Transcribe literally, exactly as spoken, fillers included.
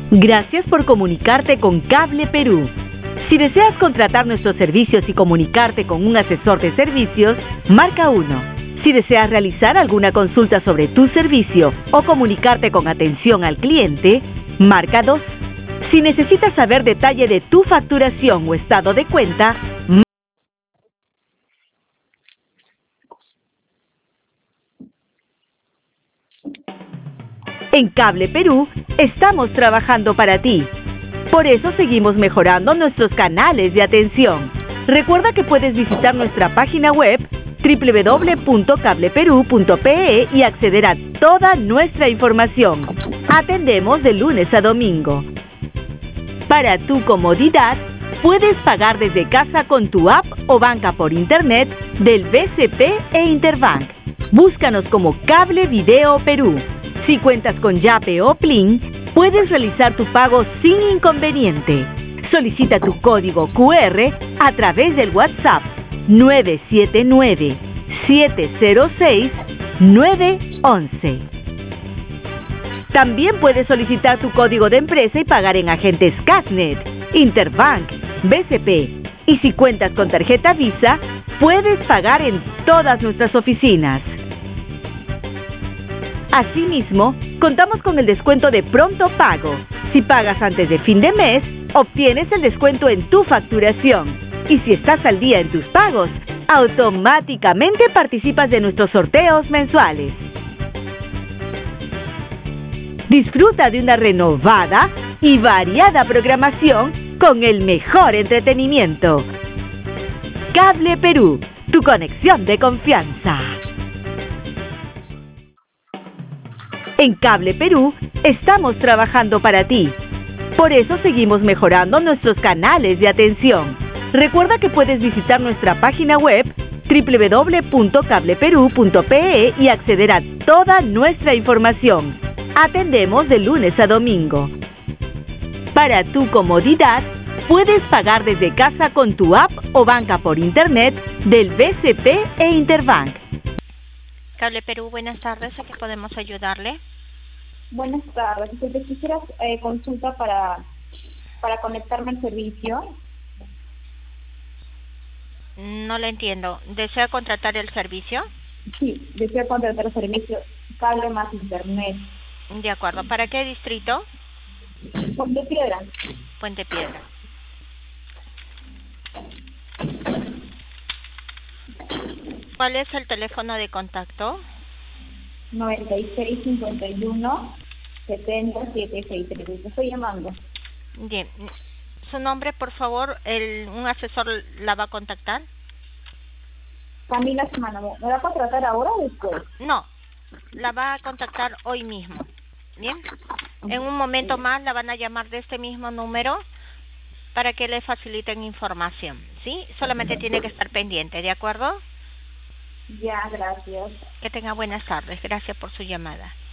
Gracias por comunicarte con Cable Perú. Si deseas contratar nuestros servicios y comunicarte con un asesor de servicios, marca uno. Si deseas realizar alguna consulta sobre tu servicio o comunicarte con atención al cliente, marca dos. Si necesitas saber detalle de tu facturación o estado de cuenta, en Cable Perú estamos trabajando para ti. Por eso seguimos mejorando nuestros canales de atención. Recuerda que puedes visitar nuestra página web doble u doble u doble u punto cable perú punto pe e y acceder a toda nuestra información. Atendemos de lunes a domingo. Para tu comodidad, puedes pagar desde casa con tu app o banca por internet del B C P e Interbank. Búscanos como Cable Video Perú. Si cuentas con Yape o Plin, puedes realizar tu pago sin inconveniente. Solicita tu código cu erre a través del WhatsApp nueve siete nueve, siete cero seis, nueve once. También puedes solicitar tu código de empresa y pagar en agentes Casnet, Interbank, B C P. Y si cuentas con tarjeta Visa, puedes pagar en todas nuestras oficinas. Asimismo, contamos con el descuento de pronto pago. Si pagas antes de fin de mes, obtienes el descuento en tu facturación. Y si estás al día en tus pagos, automáticamente participas de nuestros sorteos mensuales. Disfruta de una renovada y variada programación con el mejor entretenimiento. Cable Perú, tu conexión de confianza. En Cable Perú estamos trabajando para ti. Por eso seguimos mejorando nuestros canales de atención. Recuerda que puedes visitar nuestra página web doble u doble u doble u punto cable perú punto pe e y acceder a toda nuestra información. Atendemos de lunes a domingo. Para tu comodidad, puedes pagar desde casa con tu app o banca por internet del B C P e Interbank. Cable Perú, buenas tardes. ¿A qué podemos ayudarle? Buenas tardes. Si te quisieras eh, consulta para, para conectarme al servicio. No le entiendo. ¿Desea contratar el servicio? Sí, deseo contratar el servicio cable más internet. De acuerdo. ¿Para qué distrito? Puente Piedra. Puente Piedra. ¿Cuál es el teléfono de contacto? noventa y seis, cincuenta y uno, setenta, setenta y seis. Te estoy llamando. Bien. Su nombre, por favor. El, ¿Un asesor la va a contactar? Camila Semana. ¿Me va a contratar ahora o después? No. La va a contactar hoy mismo. Bien. En un momento más la van a llamar de este mismo número para que le faciliten información. ¿Sí? Solamente tiene que estar pendiente. ¿De acuerdo? Ya, gracias. Que tenga buenas tardes. Gracias por su llamada.